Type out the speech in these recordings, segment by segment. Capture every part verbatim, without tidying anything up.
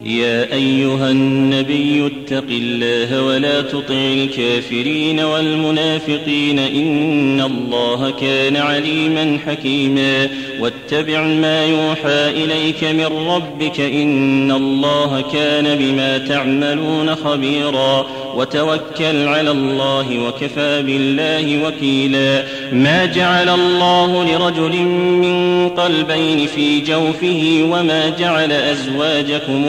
يا أيها النبي اتق الله ولا تطع الكافرين والمنافقين إن الله كان عليما حكيما واتبع ما يوحى إليك من ربك إن الله كان بما تعملون خبيرا وتوكل على الله وكفى بالله وكيلا ما جعل الله لرجل من قلبين في جوفه وما جعل أزواجكم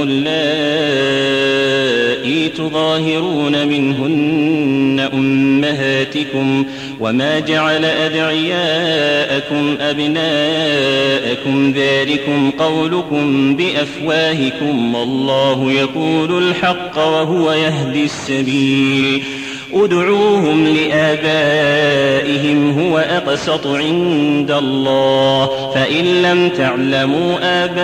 اللائي تظاهرون منهن أمهاتكم وما جعل أدعياءكم أبناءكم ذلكم قولكم بأفواهكم والله يقول الحق وهو يهدي السبيل ادعوهم لآبائهم هو أقسط عند الله فإن لم تعلموا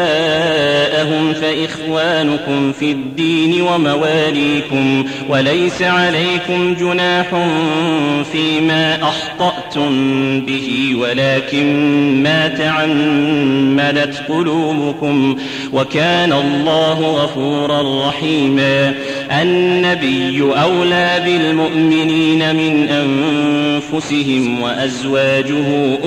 آباءهم فإخوانكم في الدين ومواليكم وليس عليكم جناح فيما أخطأتم به ولكن ما تعمدت قلوبكم وكان الله غفورا رحيما النبي أولى بالمؤمنين من أنفسهم وأزواجه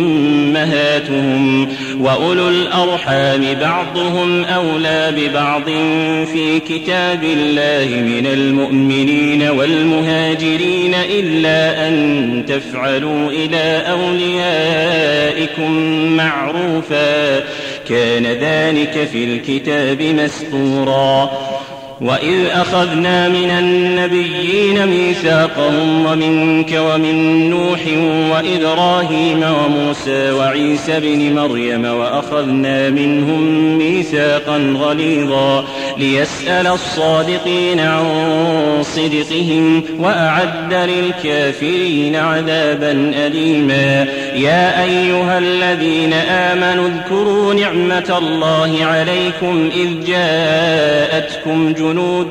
أمهاتهم وأولو الأرحام بعضهم أولى ببعض في كتاب الله من المؤمنين والمهاجرين إلا أن تفعلوا إلى أوليائكم معروفا كان ذلك في الكتاب مسطورا وإذ أخذنا من النبيين ميثاقهم ومنك ومن نوح وإبراهيم وموسى وعيسى بن مريم وأخذنا منهم ميثاقا غليظا ليسأل الصادقين عن صدقهم وأعد للكافرين عذابا أليما يا أيها الذين آمنوا اذكروا نعمة الله عليكم إذ جاءتكم جنود جنود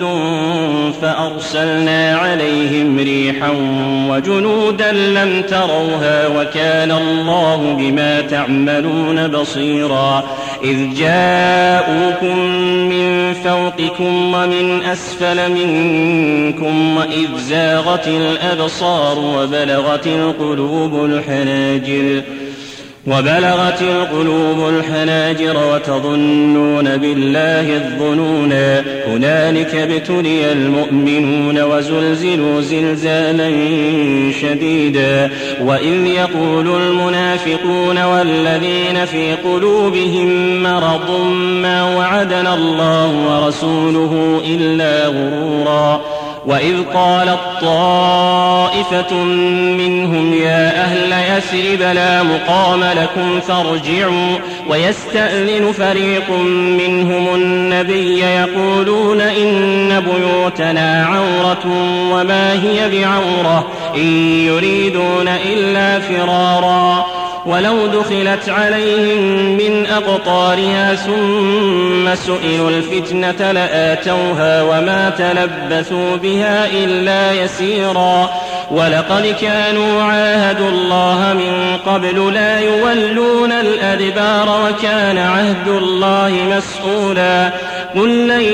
فأرسلنا عليهم ريحا وجنودا لم تروها وكان الله بما تعملون بصيرا إذ جاءوكم من فوقكم ومن أسفل منكم وإذ زاغت الأبصار وبلغت القلوب الحناجر وبلغت القلوب الحناجر وتظنون بالله الظنونا هنالك ابتلي المؤمنون وزلزلوا زلزالا شديدا وإذ يقول المنافقون والذين في قلوبهم مرض ما وعدنا الله ورسوله إلا غرورا وإذ قالت طائفة منهم يا أهل يثرب لا مقام لكم فارجعوا ويستأذن فريق منهم النبي يقولون إن بيوتنا عورة وما هي بعورة إن يريدون إلا فرارا ولو دخلت عليهم من أقطارها ثم سئلوا الفتنة لآتوها وما تلبثوا بها إلا يسيرا ولقد كانوا عاهدوا الله من قبل لا يولون الأدبار وكان عهد الله مسؤولا قل لن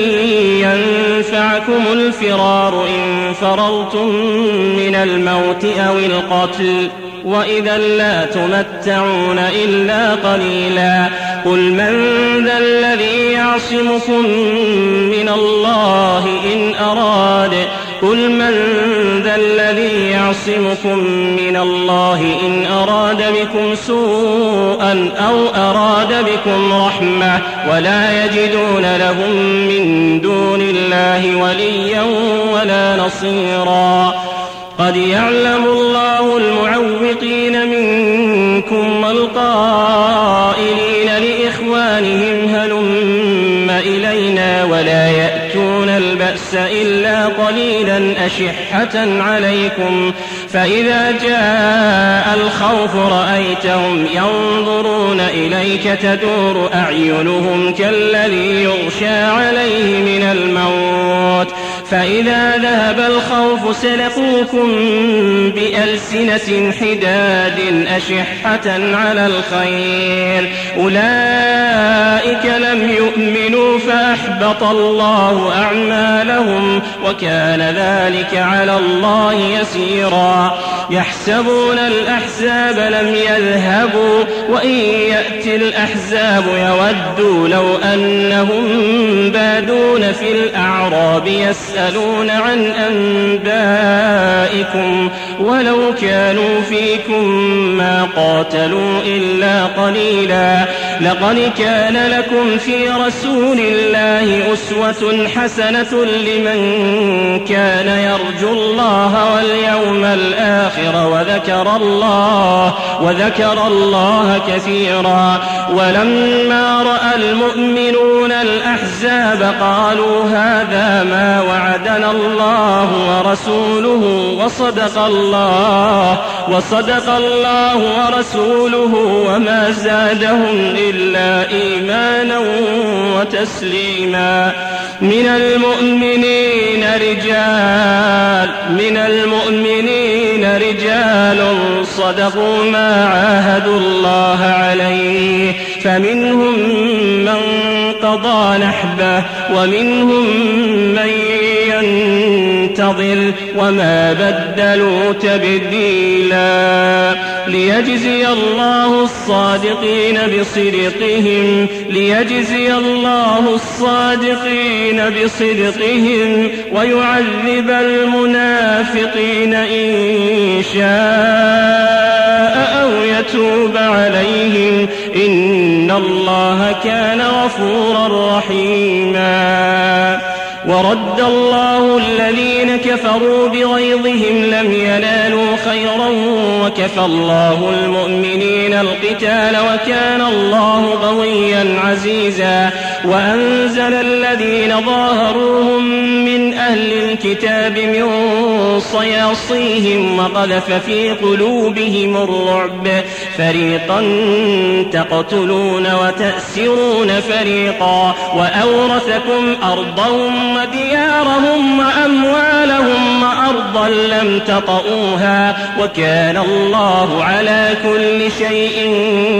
ينفعكم الفرار إن فررتم من الموت أو القتل وإذا لا تمتعون إلا قليلا قل من ذا الذي يعصمكم من الله إن أراد قل من ذا الذي يعصمكم من الله إن أراد بكم سوءا أو أراد بكم رحمة ولا يجدون لهم من دون الله وليا ولا نصيرا قد يعلم الله المعوقين منكم والقائلين لإخوانهم هلم إلينا ولا يأتون البأس إلا قليلا أشحة عليكم فإذا جاء الخوف رأيتهم ينظرون إليك تدور أعينهم كالذي يغشى عليه من الموت فإذا ذهب الخوف سلقوكم بألسنة حداد أشحة على الخير أولئك لم يؤمنوا فأحبط الله أعمالهم وكان ذلك على الله يسيرا يحسبون الأحزاب لم يذهبوا وإن يأتي الأحزاب يودوا لو أنهم بادون في الأعراب يسألون عن أنبائكم ولو كانوا فيكم ما قاتلوا إلا قليلا لقد كان لكم في رسول الله أسوة حسنة لمن كان يرجو الله واليوم الآخر وذكر الله وذكر الله كثيرا ولما رأى المؤمنون الأحزاب قالوا هذا ما وعدنا الله ورسوله وصدق الله وصدق الله ورسوله وما زادهم إلا إيمانا وتسليما من المؤمنين رجال من المؤمنين رجال صدقوا ما عاهدوا الله عليه فمنهم من قضى نحبه ومنهم من ينتظر وما بدلوا تبديلا ليجزي الله الصادقين بصدقهم ليجزي الله الصادقين بصدقهم ويعذب المنافقين إن شاء أو يتوب عليهم إن الله كان غفورا رحيما ورد الله الذين كفروا بغيظهم لم ينالوا خيرا وكفى الله المؤمنين القتال وكان الله قويا عزيزا وأنزل الذين ظاهروهم من أهل الكتاب من صياصيهم وقذف في قلوبهم الرعب فريقا تقتلون وتأسرون فريقا وأورثكم أرضهم وديارهم وأموالهم وأرضا لم تطئوها وكان الله على كل شيء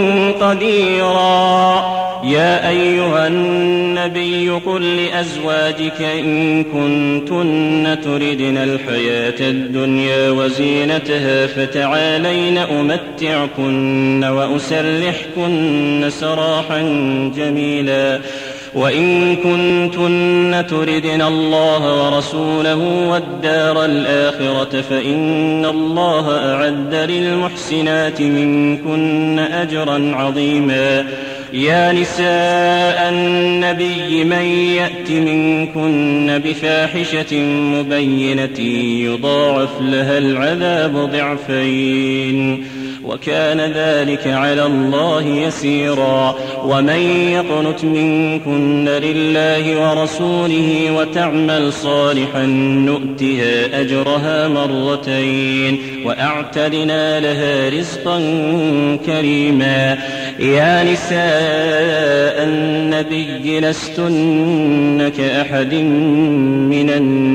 قديرا يا أيها النبي قل لأزواجك إن كنتن تردن الحياة الدنيا وزينتها فتعالين أمتعكن وأسرحكن سراحا جميلا وإن كنتن تردن الله ورسوله والدار الآخرة فإن الله أعد للمحسنات منكن أجرا عظيما يا نساء النبي من يأت منكن بفاحشة مبينة يضاعف لها العذاب ضعفين وكان ذلك على الله يسيرا ومن يقنت منكن لله ورسوله وتعمل صالحا نؤتها أجرها مرتين وأعتدنا لها رزقا كريما يا نساء النبي لستن كأحد من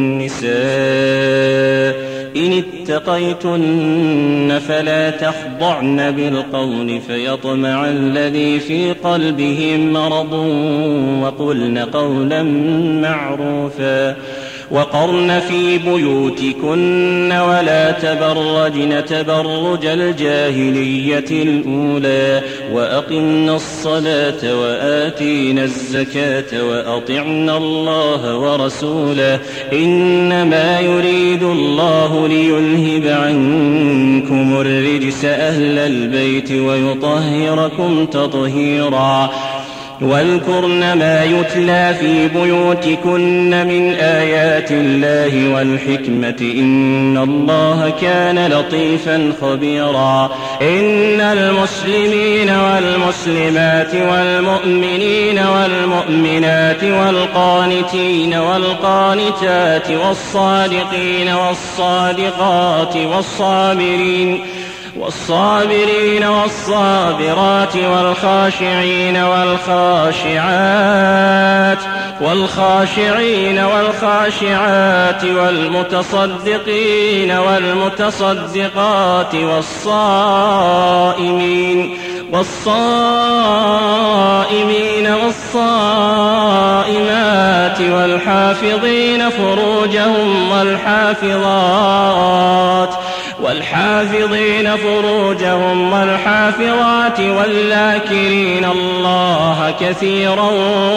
النساء إن اتقيتن فلا تخضعن بالقول فيطمع الذي في قلبه مرض وقلن قولا معروفا وقرن في بيوتكن ولا تبرجن تبرج الجاهلية الأولى وأقمن الصلاة وآتين الزكاة وأطعن الله ورسوله إنما يريد الله ليذهب عنكم الرجس أهل البيت ويطهركم تطهيرا واذكرن ما يتلى في بيوتكن من آيات الله والحكمة إن الله كان لطيفا خبيرا إن المسلمين والمسلمات والمؤمنين والمؤمنات والقانتين والقانتات والصادقين والصادقات والصابرين والصابرين والصابرات والخاشعين والخاشعات والخاشعين والخاشعات والمتصدقين والمتصدقات والصائمين والصائمين والصائمات والحافظين فروجهم والحافظات والحافظين فروجهم والحافظات والذاكرين الله كثيرا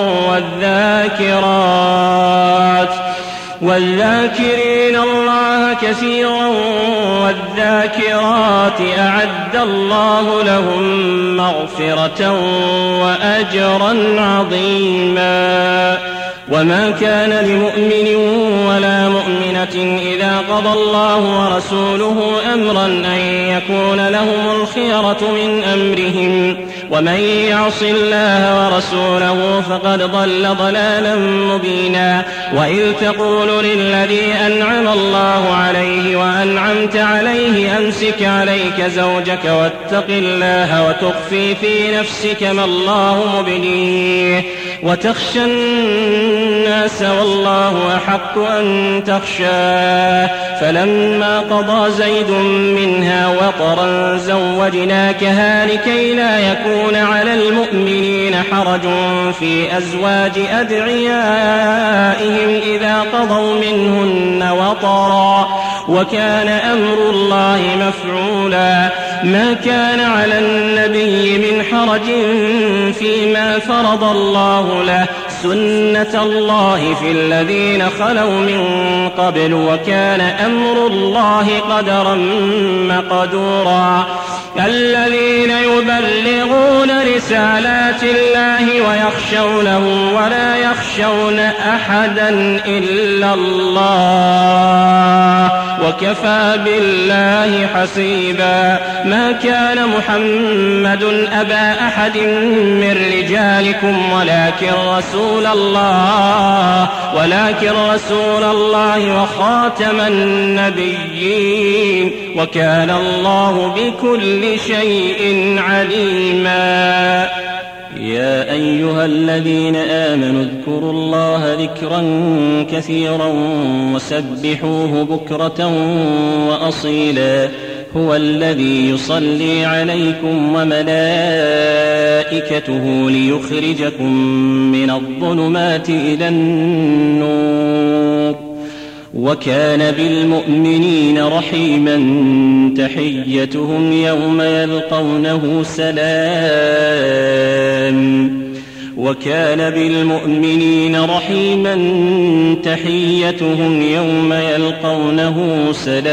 والذاكرات والذاكرين الله كثيرا والذاكرات أعد الله لهم مغفرة وأجرا عظيما. وما كان لمؤمن ولا مؤمنة إذا قضى الله ورسوله أمرا أن يكون لهم الخيرة من أمرهم ومن يعص الله ورسوله فقد ضل ضلالا مبينا. وإذ تقول للذي أنعم الله عليه وأنعمت عليه أمسك عليك زوجك واتق الله وتخفي في نفسك ما الله مبديه وتخشى الناس والله أحق أن تخشاه فلما قضى زيد منها وطرا زوجناكها لكي لا يكون على المؤمنين حرج في أزواج أدعيائهم إذا قضوا منهن وطرا وكان أمر الله مفعولا. ما كان على النبي من حرج فيما فرض الله له سنة الله في الذين خلوا من قبل وكان أمر الله قدرا مقدورا. الذين يبلغون رسالات الله ويخشونه ولا يخشون أحدا إلا الله وكفى بالله حسيبا. ما كان محمد أبا أحد من رجالكم ولكن رسول الله ولكن رسول الله وخاتم النبيين وكان الله بكل شيء عليما. يا أيها الذين آمنوا اذكروا الله ذكرا كثيرا وسبحوه بكرة وأصيلا. هو الذي يصلي عليكم وملائكته ليخرجكم من الظلمات إلى النور وكان بالمؤمنين رحيما. تحيتهم يوم يلقونه سلام وكان بالمؤمنين رحيما. تحيتهم يوم يلقونه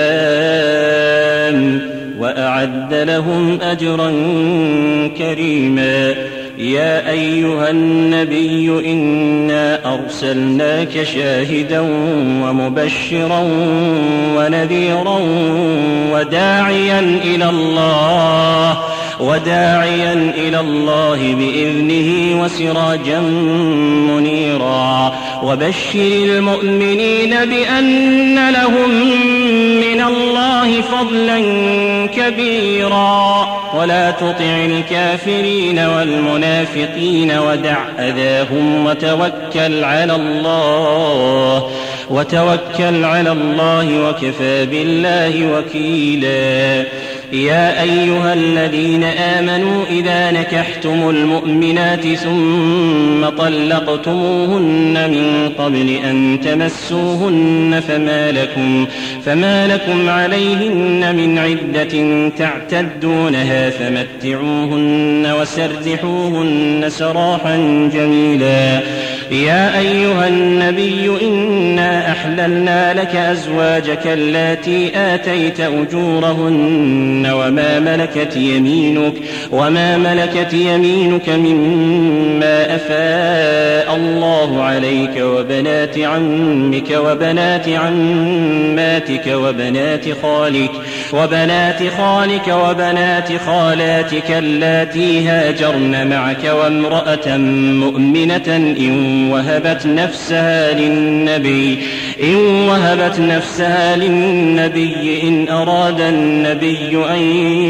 سلام وأعد لهم أجرا كريما. يا أيها النبي إنا أرسلناك شاهدا ومبشرا ونذيرا وداعيا إلى الله وداعيا إلى الله بإذنه وسراجا منيرا. وبشر المؤمنين بأن لهم من الله فضلا كبيرا ولا تطع الكافرين والمنافقين ودع أذاهم وتوكل على الله وتوكل على الله وكفى بالله وكيلا. يا أيها الذين آمنوا إذا نكحتم المؤمنات ثم طلقتموهن من قبل أن تمسوهن فما لكم, فما لكم عليهن من عدة تعتدونها فمتعوهن وسرحوهن سراحا جميلا. يا أيها النبي إنا أحللنا لك أزواجك اللاتي آتيت أجورهن وما ملكت يمينك وما ملكت يمينك مما أفاء الله عليك وبنات عمك وبنات عماتك وبنات خالك وبنات خالك وبنات خالاتك اللاتي هاجرن معك وامرأة مؤمنة إن وهبت نفسها للنبي إن وهبت نفسها للنبي إن أراد النبي أن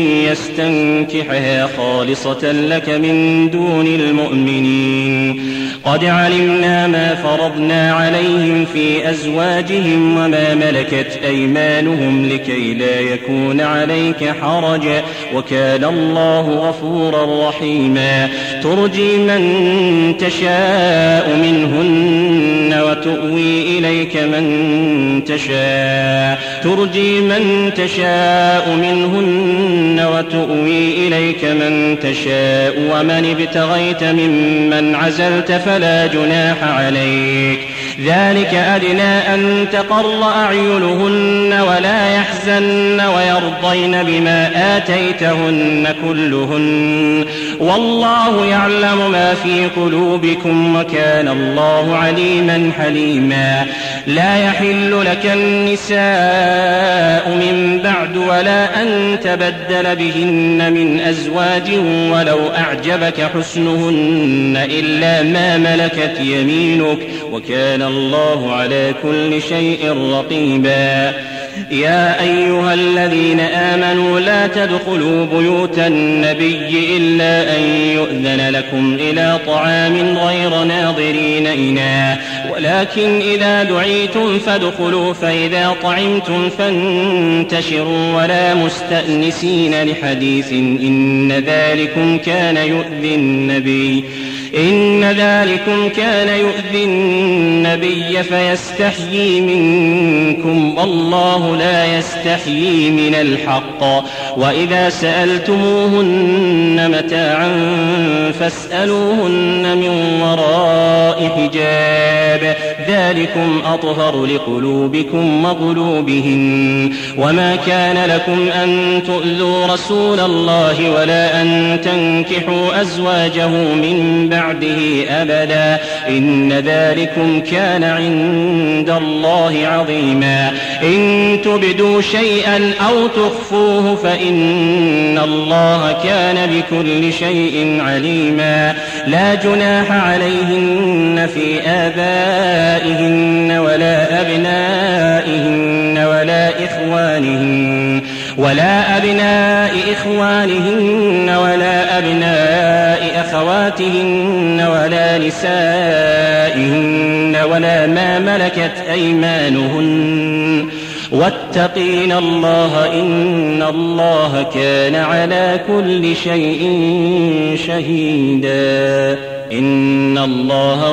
يستنكحها خالصة لك من دون المؤمنين. قد علمنا ما فرضنا عليهم في أزواجهم وما ملكت أيمانهم لكي لا يكون عليك حرج وكان الله غفورا رحيما. ترجي من تشاء منهن وتؤوي إليك من تشاء ترجي من تشاء منهن وتؤوي إليك من تشاء ومن ابتغيت ممن عزلت فلا جناح عليك. ذلك أدنى أن تقر أعينهن ولا يحزن ويرضين بما آتيتهن كلهن والله يعلم ما في قلوبكم وكان الله عليما حليما. لا يحل لك النساء من بعد ولا أن تبدل بهن من أزواج ولو أعجبك حسنهن إلا ما ملكت يمينك وكان الله على كل شيء رقيبا. يا أيها الذين آمنوا لا تدخلوا بيوت النبي إلا أن يؤذن لكم إلى طعام غير ناظرين إناه ولكن إذا دعيتم فادخلوا فإذا طعمتم فانتشروا ولا مستأنسين لحديث إن ذلكم كان يؤذي النبي إن ذلكم كان يؤذي النبي فيستحيي منكم والله لا يستحيي من الحق. وإذا سألتموهن متاعا فاسألوهن من وراء حجاب ذلكم أطهر لقلوبكم وقلوبهن. وما كان لكم أن تؤذوا رسول الله ولا أن تنكحوا أزواجه من بعده أبدا إن ذلكم كان عند الله عظيما. إن تبدوا شيئا أو تخفوه فإن الله كان بكل شيء عليما. لا جناح عليهن في آبائهن ولا أبنائهن ولا إخوانهن ولا أبناء إخوانهن ولا أبناء أخواتهن ولا نسائهن ولا ما ملكت أيمانهن واتقين الله إن الله كان على كل شيء شهيدا. إن الله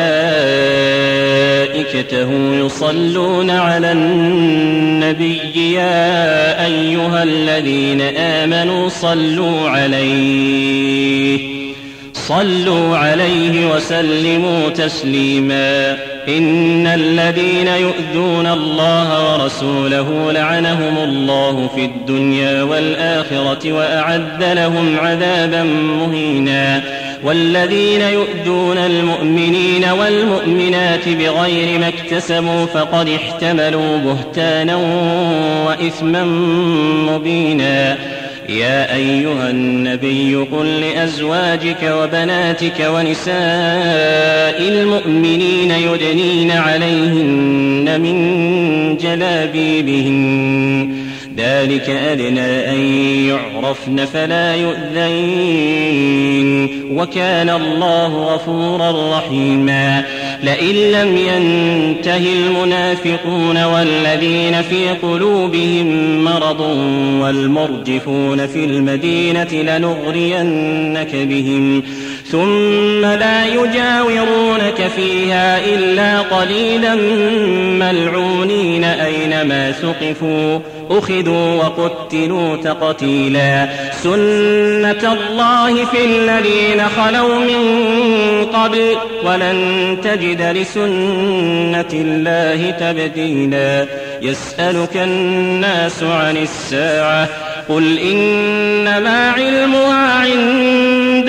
وملائكته يصلون على النبي يا أيها الذين آمنوا صلوا عليه صلوا عليه وسلموا تسليما. إن الذين يؤذون الله ورسوله لعنهم الله في الدنيا والآخرة وأعد لهم عذابا مهينا. والذين يؤذون المؤمنين والمؤمنات بغير ما اكتسبوا فقد احتملوا بهتانا وإثما مبينا. يا أيها النبي قل لأزواجك وبناتك ونساء المؤمنين يدنين عليهن من جلابيبهن ذلك أدنى أن يعرفن فلا يؤذين وكان الله غفورا رحيما. لئن لم ينته المنافقون والذين في قلوبهم مرض والمرجفون في المدينة لنغرينك بهم ثم لا يجاورونك فيها إلا قليلا ملعونين أينما ثقفوا أخذوا وقتلوا تقتيلا. سنة الله في الذين خلوا من قبل ولن تجد لسنة الله تبديلا. يسألك الناس عن الساعة قل إنما علمها عند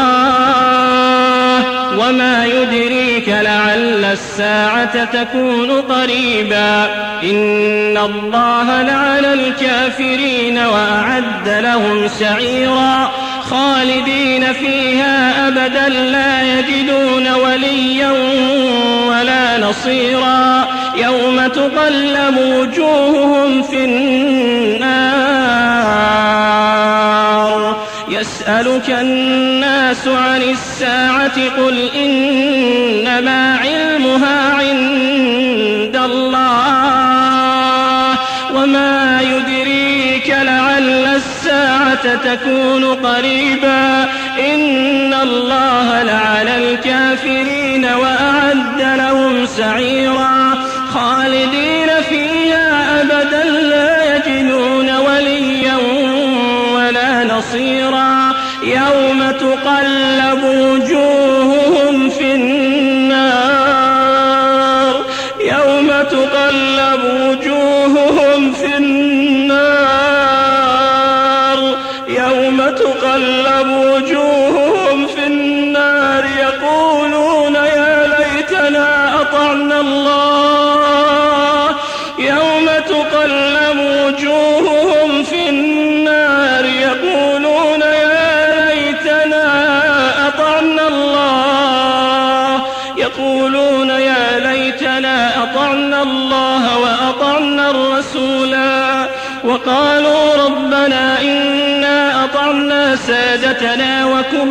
الله وما يدريك لعل الساعة تكون قريبا. إن الله لعن الكافرين وأعد لهم سعيرا. خالدين فيها أبدا لا يجدون وليا ولا نصيرا يوم تقلب وجوههم في النار يسألك الناس عن الساعة قل إنما علمها عند الله وما يدريك لعل الساعة تكون قريبا إن الله لعن الكافرين وأعد لهم سعيرا خالدين فيها أبدا لا يجدون وليا ولا نصيرا يوم تقلب وجوههم في النار يوم تقلب وجوههم في النار يوم تقلب وجوههم في النار يقولون يا ليتنا أطعنا الله يوم تقلب وجوههم في النار يقولون يا ليتنا أطعنا الله يقولون يا ليتنا أطعنا الله وأطعنا الرسولا وقالوا ربنا إنا أطعنا سادتنا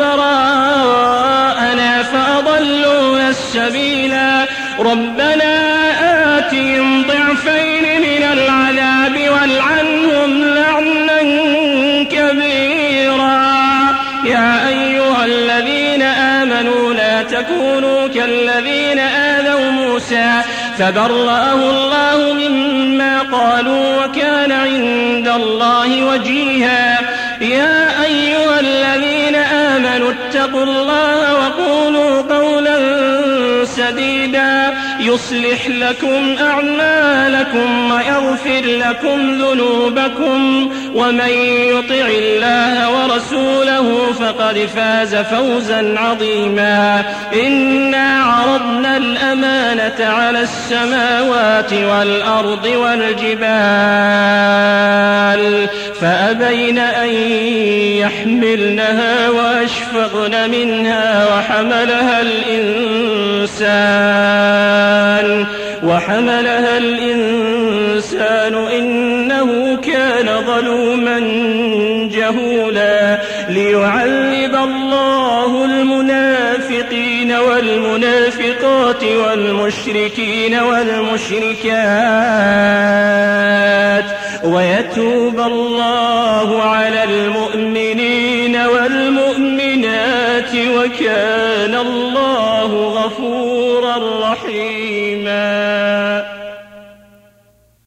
وكبراءنا فأضلونا السبيلا ربنا آتهم ضعفين من العذاب والعنهم لعنا كبيرا يا أيها الذين آمنوا لا تكونوا كالذين آذوا موسى فبرأه الله مما قالوا وكان عند الله وجيها يا أيها الذين آمنوا اتقوا الله وقولوا قولا سديدا يصلح لكم أعمالكم ويغفر لكم ذنوبكم ومن يطع الله ورسوله فقد فاز فوزا عظيما إنا عرضنا الأمانة على السماوات والأرض والجبال فأبين أن يحملنها وأشفقن منها وحملها الإنسان وحملها الإنسان إنه كان ظلوما جهولا ليعذب الله المنافقين والمنافقات والمشركين والمشركات ويتوب الله على المؤمنين والمؤمنات وكان الله غفورا رحيما